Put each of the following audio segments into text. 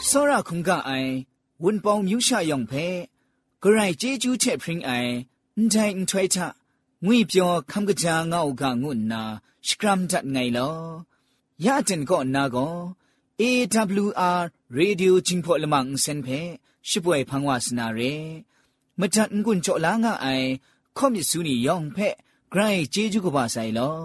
စောရခုံကအိုင်ဝန်ပေါင်းမြူရှာယောင်ဖဲဂရိုင်ကျေကျူးချက်ဖရင်အိုင်အန်တိုင်ထွဲချငွေပြောခမ်ကကြာငေါကငုနာစကရမ်ဒတ်ငိုင်လောရတဲ့ကောနာကော AWR Radio จิงพอละมังเซนเพชิบวยพังวาสนาเรมจันกุนจ่อลางะไอคอมิสุนียองเพไกรเจจูกบาไซลอ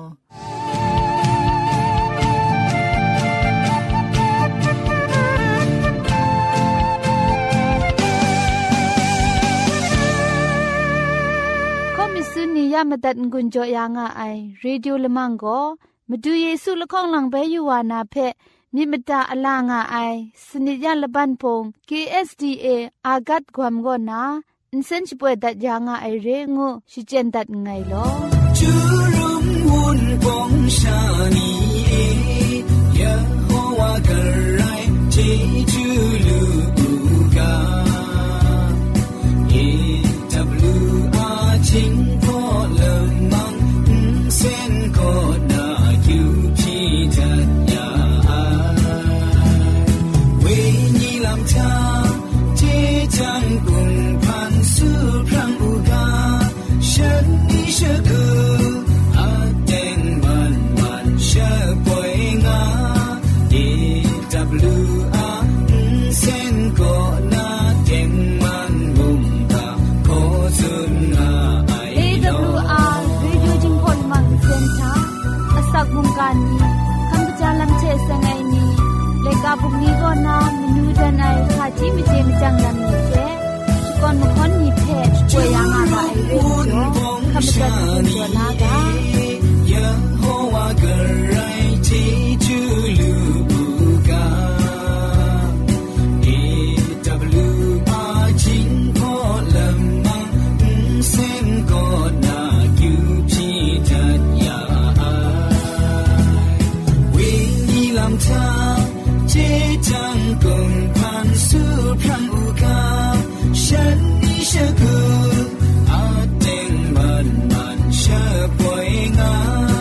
คอมิสุนียามตัดกุนจ่อยางะไอเรดิโอละมังก็มาดูเยซูละข้องหลังเบยูวานาเพมิมตาอลางาไอสนิยาละบันพง KSDA อากัดความกอนาอินเซนช่วยดัดยางาไอเรงุชิเจนดัดไงลอจูรุมวุนปองชานียะโฮวากะไรเจจูลูกา AWR จิงพอละมังเซนก็นาอยู่พี่ทัดจังกุงพันสุพรังอุกาฉันนิชกูอาเต็งมันเชปวยงา AWR เส้นก็นาเต็งมันมุมตาขอสุนงาไอ AWR Radio จิงพอนมังเซนทาอสักมุงกานีคำปจาลัมเชสงไงนีเลกาบุกนี้ก็นามนูดันไอคาจิมิเจมิจังลันนีเจก่อนมาค้นมีเพจช่วยยังอะไรเรื่องคำจัดตัวลากายะโฮวากะไรที่จูลูกา AWR จิงพอละมังเส้นก็นาอยู่พี่ทัดยาวิญญาณทาเจจังกุงพันสุพรังอุกาฉันนิชกูอาเต็งมันเชปวยงา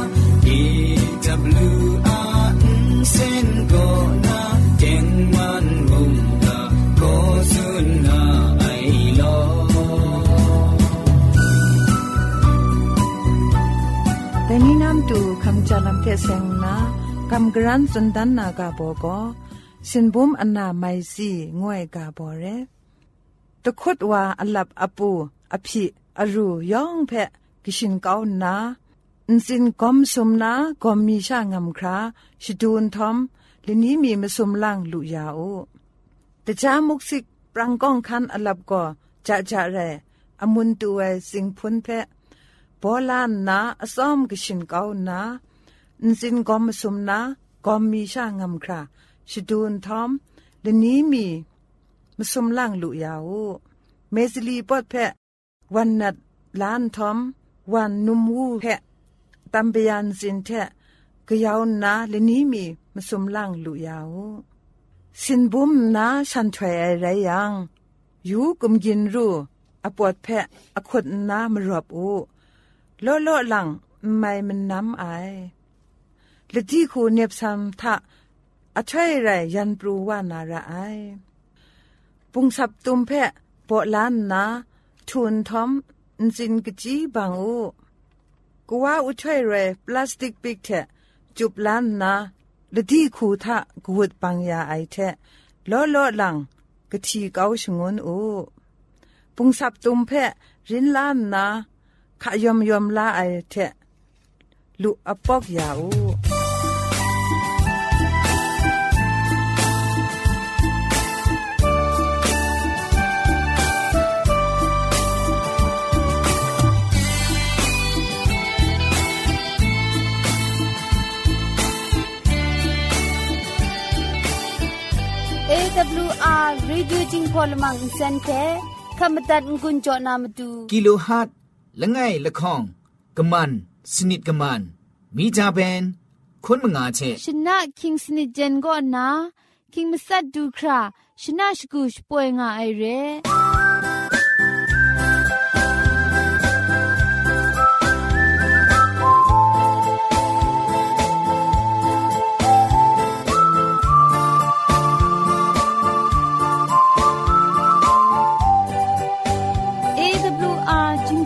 AWR เส้นก็นาเต็งมันมุมตาขอสุนงาไอลอแต่นี้น้ำตูคำจาลัมเทเซงนากำกรันจนดันนากาโบก็สินบุมอันนาไม่ซีงวยกาโบเรตะคุดว่าอลับอปูอภิอรูยองเพะกิชินเกานาอินสินกอมสมนากอมมีชางำคราชิดูนทอมเลนี้มีมาสมลังลุยาโอแต่จามุกสิกปรังก้องคันอลับก็จะแรอมุนตัวสิงพุนเพะโบลานนาอซ้อมกิชินเกานาอินสินกอมสมนากอมมีชางำคราชิดูนทอมเลนี้มีมาสมลังลุยาโอเมสลีปอดเพะวันนัดล้านทอมวันนุมวูเพะตัมเปียนสินเทะกะยาวนาเลนี้มีมาสมลังลุยาโอสินบุมนาฉันถวยอะไรยังอยู่กุมยินรูอปวดเพะอขดนามรอบโอโลหลังไม่มันน้ำไอและที่คูเนบซัมทะอช่วยไรยันปรูว่านาระไอปุงสับตุมเพะปอล้านนาทุนทอมจินกจีบางอูกูว่าอุช่วยไรพลาสติกปิกเทะจุบล้านนาและที่คูทะกูดปังยาไอเทะล้อหลังกะทีเกาชงวนอูปุงสับตุมเพะรินล้านนาขยอมลาไอเทะลุอปอกยาอู AWR Radio จิงพอลมังเซนเทคำตัดงุนจอนามาดูกิโลฮัทละไงละข้องกะมันสนิดกะมันมีจาเบนคนมงาเชชนะคิงสนิดเจนก็นาคิงมัสัดดูคราชนะชกูชป่วยงาไอเร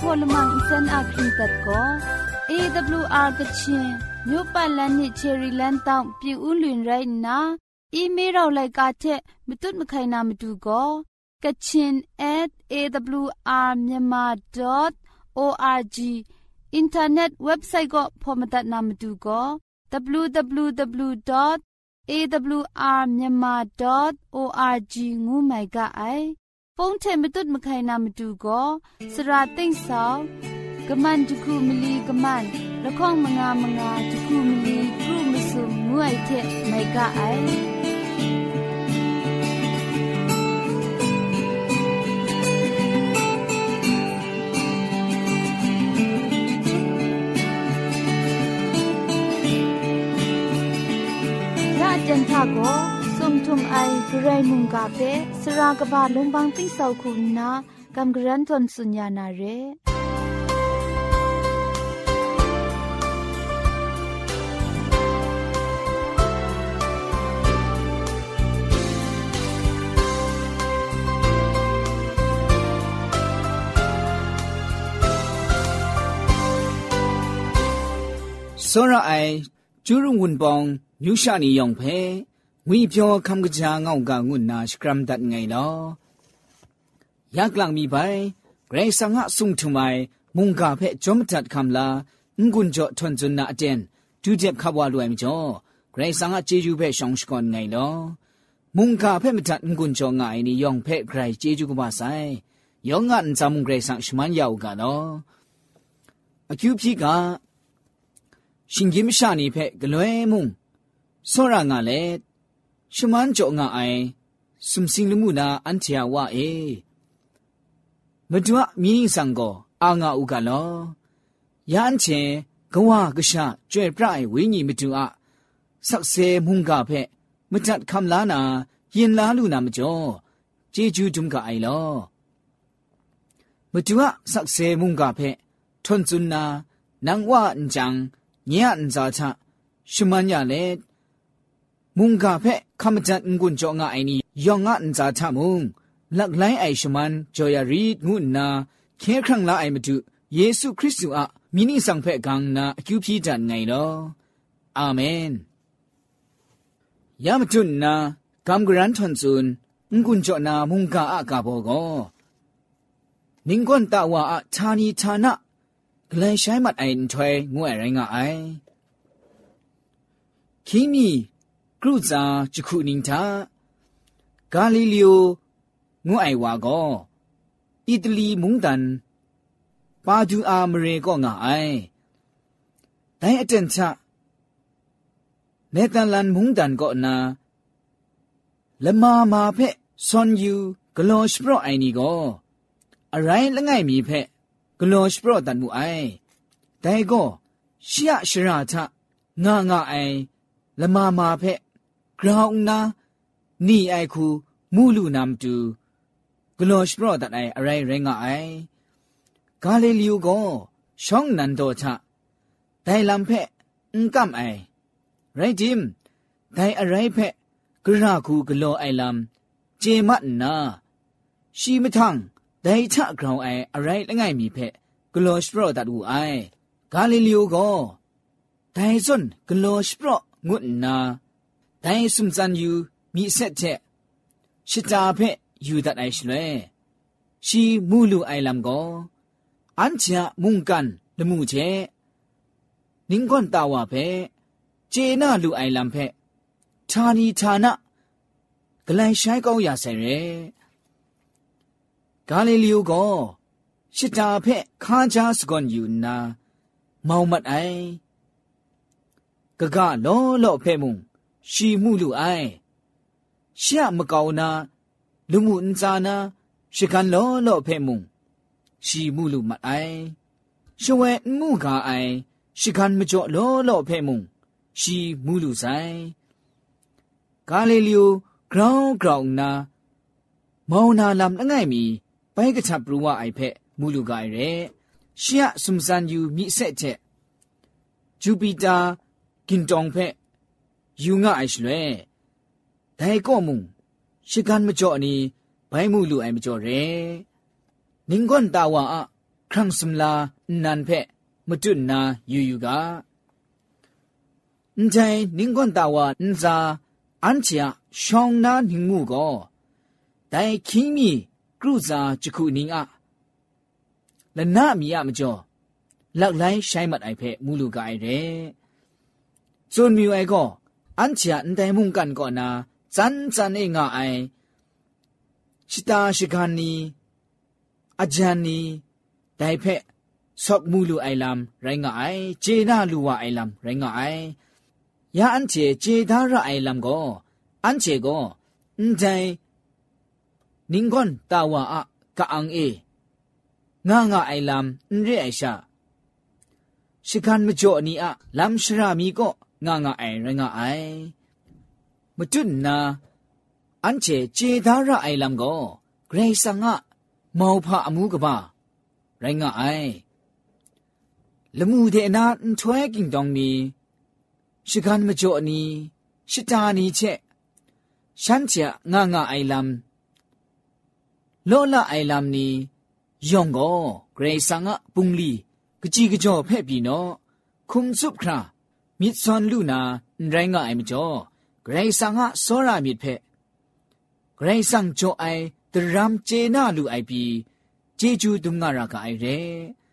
พลมังอินเซนอาครีตัดก็ AWR กะชินမြို့ပတ်လန်းနစ်ချယ်ရီလန်းတောင်ပြူဦးလွင်ရိုင်းနာအီးမေးရောက်လိုက်ကတဲ့မတုတ်မခိုင်နာမတူကောkachin@awrmyanmar.org အင်တာနက်ဝက်ဘ်ဆိုက်ကိုဖော်မတ်နာမတူကော www.awrmyanmar.org ငူမိုင်ကအိုင်ဖုန်းထဲမတုတ်မခိုင်နာမတူကောစရာသိမ့်ဆောင်กมันจุคุมลีกมันละข้องมงามงาจุคุมลีกรุมสุมงวยเทไมกะไอยะจันทาโกสุมทุมไอกระไรมุงกาเปสรากบะลงบางติ้งเศร้าคุณนากำกรันทนสุญญานาเรစောရအိုင်ကျူးရုံဝန်ပောင်မြူရှာနီယောင်ဖဲငွေပြောခမ်ကကြာငောက်ကငုနာစကရမ်ဒတ်ငိုင်လောယက်လန်မီပိုင်ဂရေဆာငါဆုံထမိုင်မုန်ကဖဲဂျုံတတ်ခမ်လာငွန်းကြောထွန်ဇွန်နာအတန်ဒူဂျက်ခဘဝလွယ်မကျော်ဂရေဆာငါဂျေဂျူဖဲရှောင်းစကွန်ငိုင်လောမုန်ကဖဲမတတ်ငွန်းကြောငိုင်နီယောင်ဖဲဂရေဂျေဂျူကပါဆိုင်ယောငါန်ဇာမုန်ဂရေဆာရှမန်ယောက်ကလောအကျူပြီကရှင်ကြီးမရှာနေဖက်ကလွဲမုံစောရငါလေရှမန်ကြောငါအိုင်စုံစင်းလူမှုနာအန်ချာဝအေမဒွတ်မီနင်းဆန်ကိုအာငါဥကလောယန်ချေကဝါကရှာကျွဲ့ပြိုင်ဝင်းကြီးမတူအဆက်ဆဲမုန်ကဖက်မတတ်ခမ်လာနာရင်လာလူနာမကျော်ဂျေဂျူးဒုံကအိုင်လောမတူအဆက်ဆဲမုန်ကဖက်ထွန်ဇွန်နာနန်ဝါအန်ဂျန်ညံဇာချရှမန်ရလေမုန်ကဖက်ခမတန်ငွန်းကြောငါအိုင်နီယောငါအန်ဇာချမုန်လက်လိုင်းအိုင်ရှမန်ဂျော်ယာရီငုနာခဲခန့်လာအိုင်မတူယေရှုခရစ်တုအမိနိဆောင်ဖက်ကောင်နာအကျူပြတန်ငိုင်လောအာမင်ယမတုနာကမ်ဂရန်ထွန်ဇွန်ငွန်းကြောနာမုန်ကအကဘောကိုနင်းကွန်တဝါအဌာနီဌာနกลายใช้มัดไอ้ถอยงวยไรงาไอคิมีกรุจาจุคุนิงทากาลิเลโองวยวาก็อิตาลีมุงดันปาดูอามเรก็งาไอแต่อเจนชะเนเธอร์แลนด์มุงดันก็นาละมาเพซอนยูกลอชโปรไอนี่ก็อะไรละไงมีเพกลอชโปรตันมูไอแต่ก็เชียชราทะงาไอละมาเพกราวนานี่ไอคูมูลูนามตูกลอชโปรตันไออะไรเรงไอกาลิเลโอก็ช่องนันโตทะแต่ลำเพกัมไอไรจิมแต่อะไรเพกราคูกลอไอลำเจมัดนาชีมทังแต่ชะกราวไออะไรละไงมีเพกลอชโปรตัดอูไอกาลิเลโอก็แต่ส่วนกลอชโปรงุนนาแต่สุมซันยูมีเซตเทชิตาเพยูตัดไอชเลชีมูลูไอลำก็อันเชะมุงกันละมูเชนิงกอนตาวาเพเจน่าลูไอลำเพชานีชานะกลายใช้ก้าวยาเสเรกาลิเลโอก็ชิตาเพคาจาสกอนยูนาเมามัดไอกะกะล้อเพมุงชีมูลูไอเชียมะกาวนาลุมุนซานาชิกันล้อเพมุงชีมูลูมัดไอชเวมูกาไอชิกันมะจ่อล้อเพมุงชีมูลูไซกาลิเลโอกราวนาเมานาลำละไงมีไปกะทับรู้ว่าไอเพมูลูกาไอเรเชียสุมซันยูมีเซเจจูปิตากินจองเพยูงะไอชเลแต่ก็มุงชิกันมะจ่อนี่ไปมูลูไอมะจ่อเรนิงกอนตาวาอะครั้งสมลานันเพมจุนนาอยู่กาใจนิงกอนตาวานซาอันเชียชองนานิงมูก็แต่คิมีกรูซาจุคุนิงอะและน่ามีอะมจ่อหลักไหลใช้มัดไอเพมูลูกาไอเร่ส่วนมีไอก็อันเชียนแต่มุงกันก่อนนาจันเองไอชิตาชิกานีอาจารย์นีได้เพสอกมูลูไอลำไรงไอเจน่าลูวาไอลำไรงไอยาอันเจเจดาระไอลำก็อันเจก็ใจนิงกอนตาวาอะกะอังเองาไอลำเรไอชาชิกันมจ่อนีอะลำชรามีก็งาไอไรงไอมจุนนาอันเจเจดาระไอลำก็เกรซังอะมาวพะอมูกบ้าไรงไอละมูเดนาช่วยกินตองนี้ชิกันมจ่อนีชิตานีเชฉันเจงาไอลำโลละไอลำนี้ยองก็เกรซังอะปุงลีกจีกจ่อเพ่ปีโนคุมซุบครามิดซอนลูนาไรงไอมจ่อเกรซังอะโซรามิดเพ่เกรซังจ่อไอตรามเจน่าลูไอปีเจจูดุงงารากาไอเร่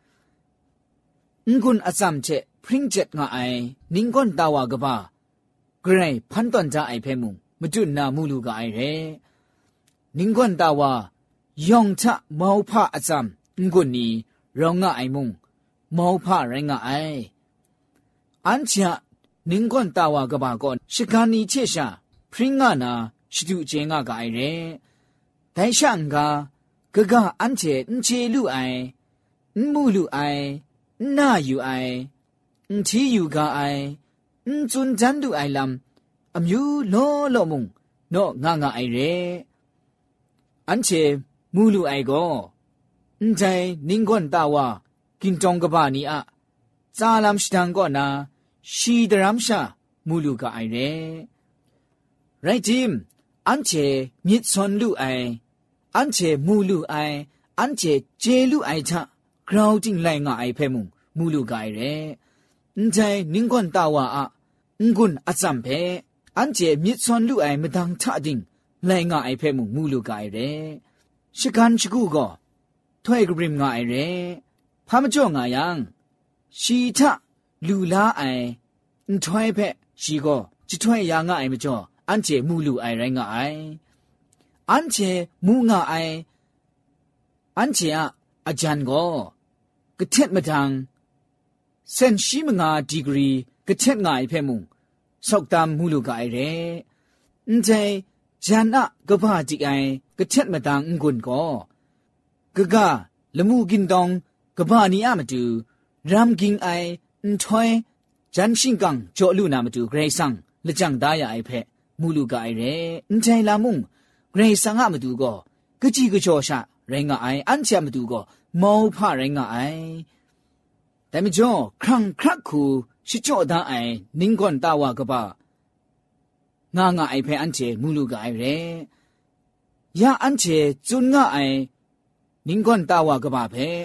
งุนอาซัมเชพริ้งเจ็ดงาไอนิงกอนตาวากบ้าเกรพันตันจาไอเพ่มุงมจุนนามูลูกาไอเร่นิงกอนตาวายองชะมาวพะอาซัมงุนนีรองงาไอมุงมาวพะไรงาไออันเชะนิงกอนตาวากบ้าก่อนชิกานีเชชาพริ้งงานาชิดูเจงากาไอเร่แต่ช่างกากะอันเจนเจลูไอมูลูไอน่าอยู่ไอทีอยู่กาไอจุนจันดูไอลำอมยูโลโลมุงโนงาไอเรอันเจมูลูไอโกใจนิงกอนตาวากินจงกบานีอะซาลามชิดังก็นาชีดรามชามูลูกาไอเรไรจิมอันเจมิดซอนลูไออันเจมูลูไออันเจเจลูไอชะกราวจิงไลงาไอเพ่มุงมูลูกาไอเรใจนิงกอนตาวาอะงุนอาซัมเพอันเจมิดซอนลูไอมดังชะดิงไลงาไอเพ่มุงมูลูกาไอเรชิกันชิกูก็ถ้วยกริมงาไอเรพามจ่องายังชีทะลูลาไอถ้วยเพชีก็จิถ้วยยางาไอมจ่ออันเจมูลูไอไรงาไออันเจมูงาไออันเจอะอาจารย์ก็กระเทศมาทางเซนชิมงาดีกรีกระเทศงาไอเพ่มุงสอกตามมูลูกาไอเรใจจันอะกบ้าจิไอกระเทศมาทางงุนก็กะละมูกินดองกบ้านี้อะมาดูรำกิงไอถอยจันชิงกังโจลูนามาดูเกรซังละจังดายาไอเพ่มูลูกาไอเรใจลามุงเกรซังอะมาดูก็กะจีกะจ่อชะไรงาไออันเชมาดูก็มาวพะไรงาไอแต่ไม่จ่อครั้งครักคูชิจ่อดาไอนิงกอนตาวากะบางาไอเพ่อันเจมูลูกาไอเรยาอันเจจุนงาไอนิงกอนตาวากะบาเพ่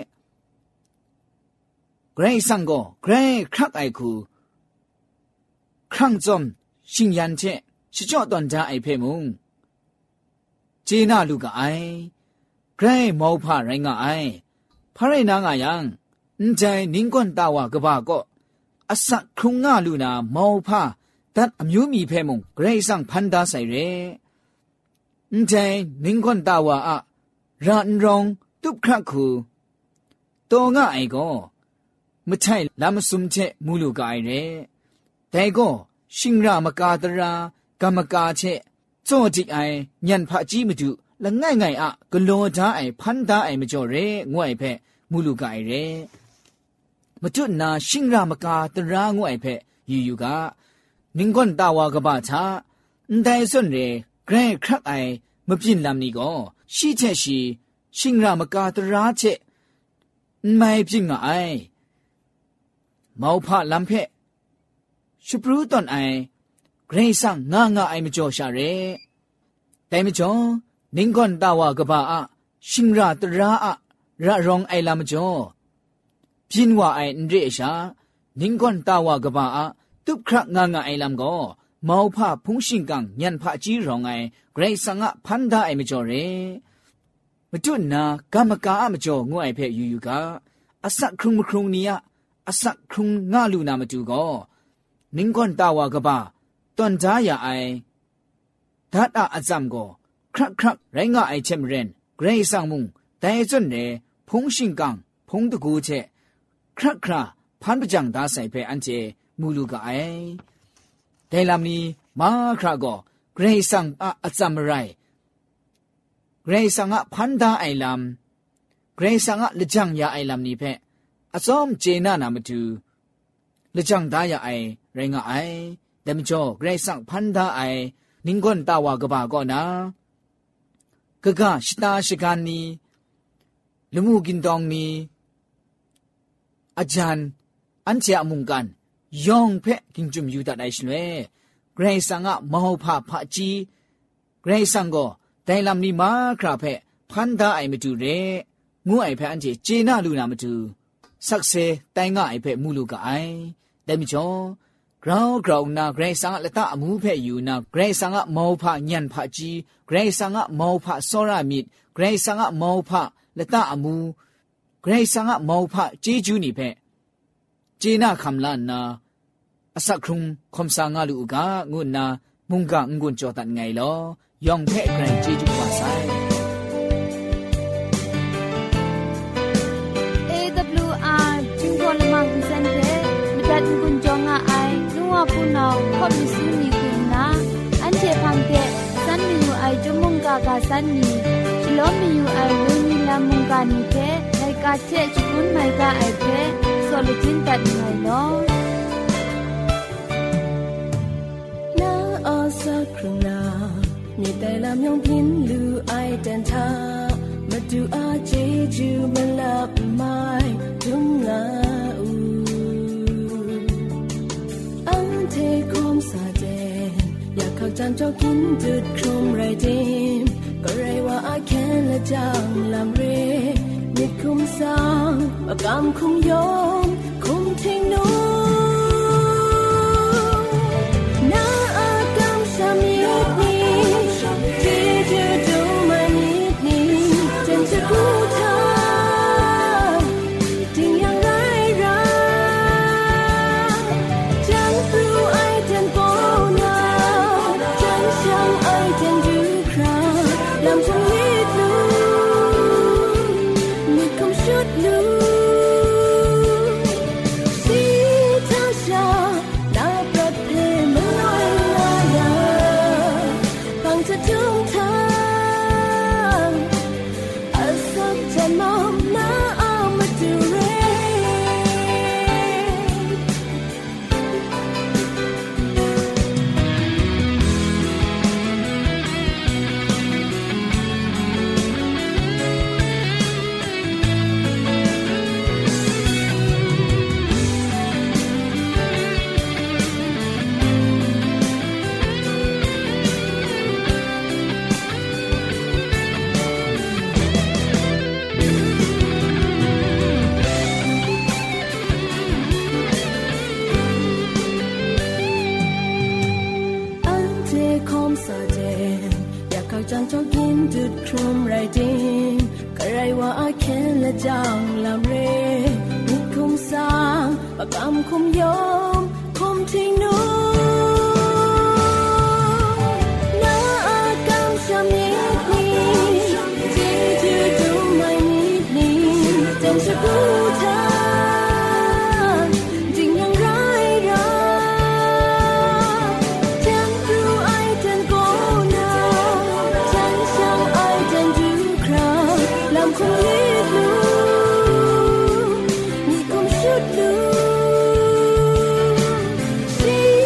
เกรซังก็เกรครักไอคูครั้งจอมชิงยันเชชิจ่อตอนจาไอเพ่มุงเจน่าลูกาไอเกรมาวพะไรงาไอพะไรนางายังใจนิงกอนตาวากะบาก็อสักครุงงาลูนามาวพะตัดอမျိုးมีเพ่มุงเกรซังพันดาใส่เรใจนิงกอนตาวาอะรันรองตุบครักคูโตงาไอก็ไม่ใช่ลามสุมเชมูลูกาไอเรแต่ก็ชิงรามกาตรากรรมกาเชจ่อจิไอยันพะจีมาดูละง่ายๆอะกโลดาไอพันดาไอมจ่อเรงวยเพ่มูลูกาไอเรมจุนาชิงรามกาตรางวยเพ่อยู่กะนิงกอนตาวากะบะชาได้ส่วนเรเกรครักไอมปินลำนี้ก็ชีเชชีชิงรามกาตราเชไม่พิงไอมาวพะลำเพ่ชุบรู้ตอนไอเกรซังงาไอมจ่อชาเรแต่มจ่อนิงกอนตาวากะบะอะชิงราตราอะระรองไอลำจ่อพินว่าไอเรชานิงกอนตาวากบาตุบครักงางไอลำก็มาวผ้าพุงชิงกังยันผ้าจีรองไอเกรซังะพันดาไอมจ่อเรมาจุนนากามกาอมจ่องวยเพยูยูกาอาศักครุงมครุงนี้อาศักครุงงาลูนามาจูก็นิงกอนตาวากบาตอนจ้ายาไอทัดอาจำก็ครักครักไรงาไอเชมเรนเกรซังมุงแต่จนเนพุงชิงกังพุงตะกูเชครักคราพันประจังดาใส่เพอันเจมูลูกาไอแต่ลำนี้มาคราก็เกรซังอาจำไรเกรซังพันดาไอลำเกรซังละจังยาไอลำนี้เพอาซอมเจน่านามาดูละจังดายาไอไรงาไอเดมจ่อเกรซังพันดาไอนิงกอนตาวากบาก็นากะกะชิตาชิการนี้ละมูกินตองนี้อาจารย์อันเจอมุงกันยองเพะกิงจุมยูตัดไอชเวเกรซังมหภาพะจีเกรซังก็แต่ลำนี้มาคราเพะพันดาไอมาดูเรงูไอเพะอันเจเจน่าลูนามาดูสักเซแต่งไอเพะมูลูกไอแต่มิจ่อกราวกราวนาเกรซังละตาอมูเพะอยู่นาเกรซังมหภาญันพะจีเกรซังมหภาโซรามิดเกรซังมหภาละตาอมูเกรซังมหภาเจจูนี่เพะเจน่าคำลานนาอาศักครุงคมสางาลูกางุนนามุงกะงุนจอตันไงลอยองเพะไกรเจจูวาไซ AWR จิงพอลมังเซนเทมิดัดงุนจองอาไอนัวปุนาวพอมิซูนีกุนนาอันเจพังเตซันมีอยู่ไอจุมุงกากาซันนีชโลมีอยู่ไอเวนีลามุงกานีเพไลกาเจจุกุนไมกาไอเพโซลิจินตัดไงลอสักครั้งนามีแต่ลำยองพินลูไอเดนทามาดูอาเจจูมันลับไม่ทุ่งงาอันเทคอมซาเดนอยากเข้าจานจอกินจุดครุมไรเดมก็ไรว่าอาแค่ละจังลำเรมิดคุมสางปากกำคุมยมคุมทิ้งนู้จังจอกินจุดครุมไรเดมก็ไรว่าอาแค่ละจังลำเรมิดคุมสางปากกำคุมยมคุมทิ้งนู้นาอากำชามิดนี้ที่จูดูไม่นิดนี้เต็มจะกูทาSee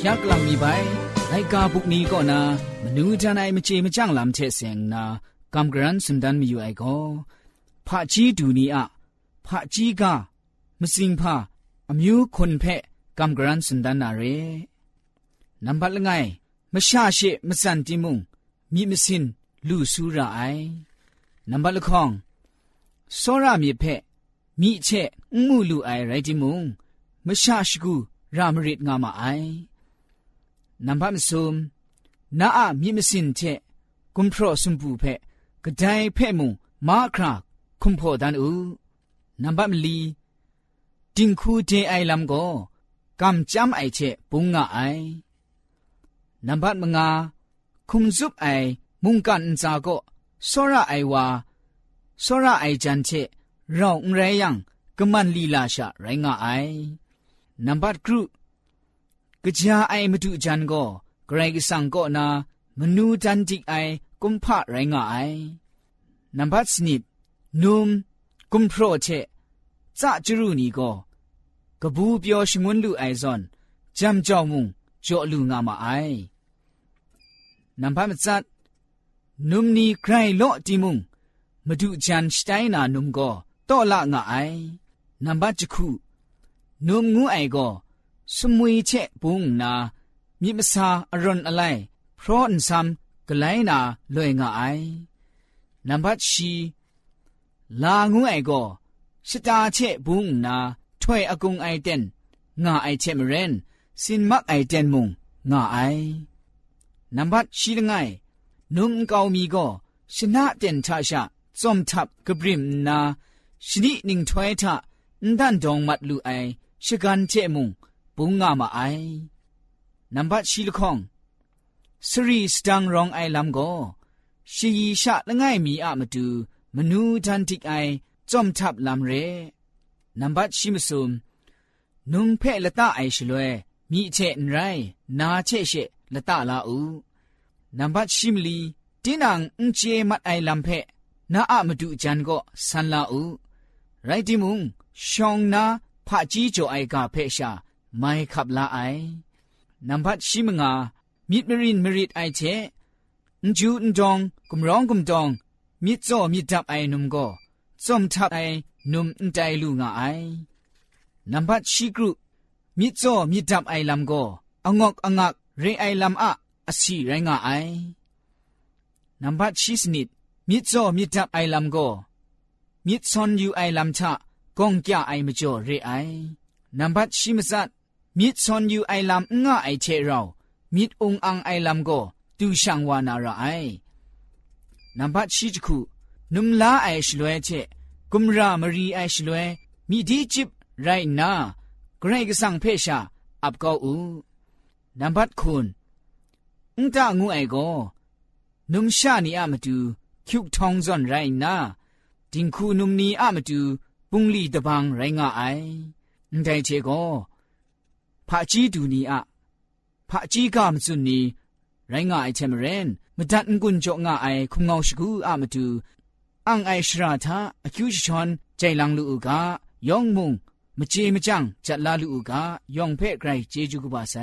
ยักลังมีใบไลกาบุกนี้ก็นามนูจันไอมเจมจังลำเทเสงนากำกรันสุนดันมีอยู่ไอก็พระจีดูนี้อะพระจีกามสิงพาอมิวคนเพะกำกรันสุนดันนาเรนับบัดละไงมชาเชมสันติมุงมีมสินลูสูระไอนับบัดละคองโซรามีเพะมีเชมูลูไอไรติมุงมชาชกูรามริดงามาไอนับบัดมซุมนาอะมีมสินเชกุมโพรสุมปูเพะกระไดเพะมุงมาคราคุมโพดันอูนับบัดมลีดิงคูเจไอลำโกกำจำไอเชปุงงาไอนับบัดมงาคุมซุบไอมุงกันจาก็โซระไอวาโซระไอจันเชเราไรยังกมันลีลาชะไรงาไอนับบัดครุกะจาไอมาดูจันก็ไกรกสังก็นามนูจันจิกไอกุมพะไรงาไอนับบัดสนิดนุมกุมโปรเชจะจรูนีก็กบูเปียวชงวนลูไอซอนจำเจ้ามุงจ่อลูงามาไอนับบัดมจัดนุมนีใครโลติมุงมาดูจันสไตนานุมก็ต่อละงาไอนับบัดจคูนุมงูไอก็สมุยเชปุงนามีมสาอรอนอะไรเพราะอันซ้ำกไลนาลอยงาไอนับบัดชีลางูไอก็สตาเชปุงนาถ้วยอากงไอเต็นงาไอเชมเรนสินมักไอเต็นมุงงาไอนับบัดชีละไงนุมเกามีก็ชนะเต็นทาชะจอมทับกบริมนาชนิดหนึ่งถ้วยทะดันดองมัดลูไอชกันเจมุงปุงงามาไอนับบัดชีละคองสรีสตังรองไอลำก็ชีชะละไงมีอะมาดูมนูทันติกไอจอมทับลำเรนับบัดชิมซุมนุงเพะละตาไอชลวยมีเชนไรนาเชเชละตาลาอูนับบัดชิมลีตินังอุเจมัดไอลำเพะนาอะมาดูจันก็สันลาอูไรติมุงชองนาพะจีโจไอกาเพชาไม่ขับลาไอนับบัดชิมงามิดมรินมริดไอเชนจูนดองกุมร้องกุมดองมิดโซมิดดับไอนุมก็จอมทับไอนุมใจลูงาไอนับบัดชีกรุมิดโซมิดดับไอลำก็องอกองักเรไอลำอะอสีไรงาไอนับบัดชีสนิดมิดโซมิดดับไอลำก็มิดซอนยูไอลำทะกองแก่ไอมจ่อเรไอนับบัดชีมซัดมิดซอนยูไอลำงาไอเชเรามิดองอังไอลำก็ตูช่างวานาระไอนับบัดชีจคูนุมลาไอชลวยเชกุมรามรีไอชลวยมีดีจิบไรนาเกรกสังเพชาอับกาอูนับบัดคุณตางูไอโกนุมชานีอามาดูคิวทองซอนไรนาดิงคูนุมนีอามาดูปุงลีตะบังไรงาไอได้เชโกพระจีดูนีอะพระจีกามสุนีไรงาไอเทมเรนมดัดกุนจงาไอคุมเงาชกูอามาดูอังไอชราธาอคิวชอนใจลังลูกายองมุงมเจมจังจัดลาลูกายองเพ่ไกรเจจูกุบาไซ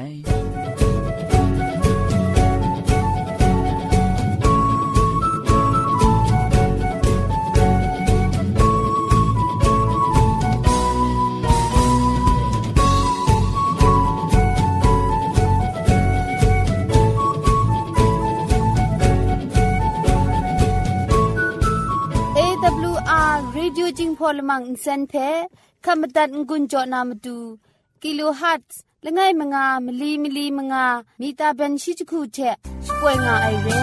Radio Jingpol Mang Insen Phe Khamatat Ngunjo Namatu Kilohertz Langai Manga Mili Manga Mita Ben Shichuku Che Shpoinga Aire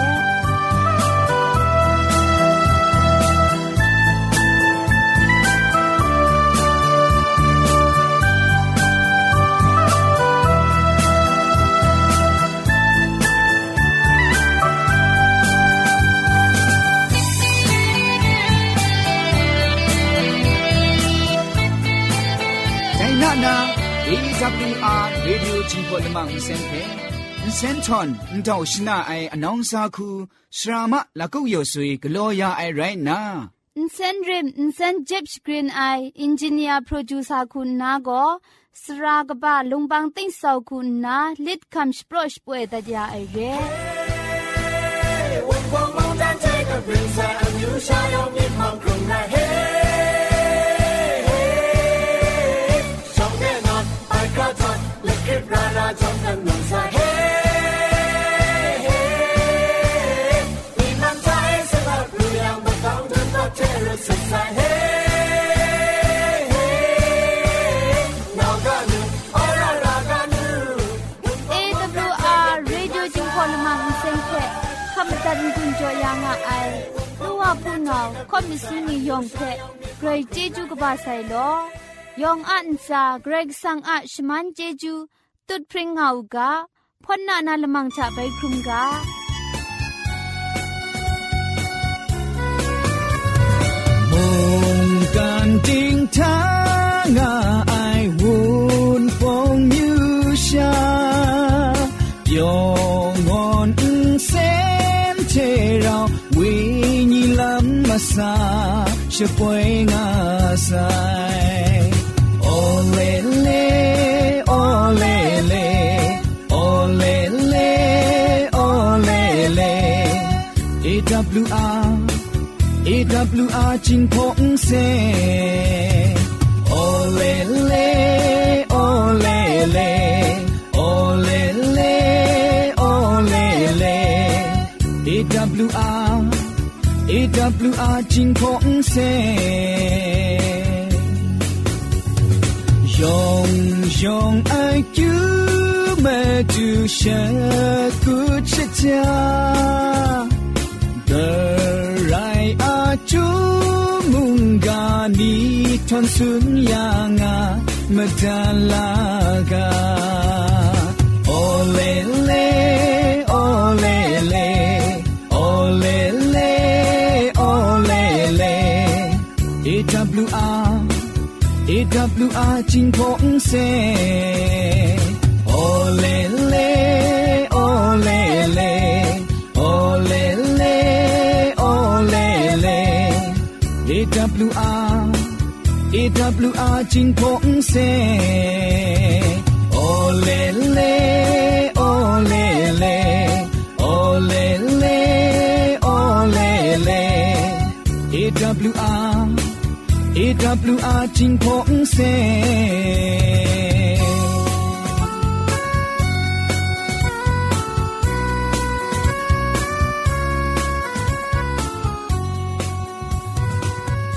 นาAWR Radio Jingpol Mang Insen Phe Insen Ton Ndao Shina Ai Announcer Ku Shrama Lakou Yo Sui Gloria Ai Right Na อินเซนริมอินเซนเจ็บสกรีนไออินจิเนียร์โปรดิวเซอร์คุณนาโกสรากบะลุงบังติ้งสาวคุณนาลิดคำสโปรชป่วยตัดยาไอเร่วันความมองด้านใจกับเรื่องแสนอยู่ชายเอามีความครุ่งไรเฮ้ช่องแน่นอนไปกระทัดและคลิปราจอมกันหนุ่มสายเฮ้มีมันใจสลับรู้ยังไม่ต้องเดินต่อเจริญสุดสายเฮ้ตันกุญจยางอ้ายรู้ว่าผู้นาวคอมมิสนียองเพเกรเจจูกบาไซโลยองอันซาเกรกสังอะชมันเจจูตุดพริ้งเอากาพ่นนานาละมังชะไปครุมกา梦干顶他爱无风雨下永安山เทเราวิญญาณมาสาช่วยงาสายโอเลเลโอเลเลโอเลเลโอเลเล AWR จิงพงเซโอเลเลโอเลเลโอเลเลโอเลเลAWR จิงพงเซยอง爱就没就想顾着家的ไรอาจูมุงกานีทอนสุนยางามาดาลากาโอเลเลโอเลเลโอเลเลโอเลเล AWR จิงพงเซโอเลเลโอเลเลโอเลเลโอเลเล AWR จิงพงเซโอเลเลโอเลเลโอเลเลโอเลเล AWR จิงพงเซ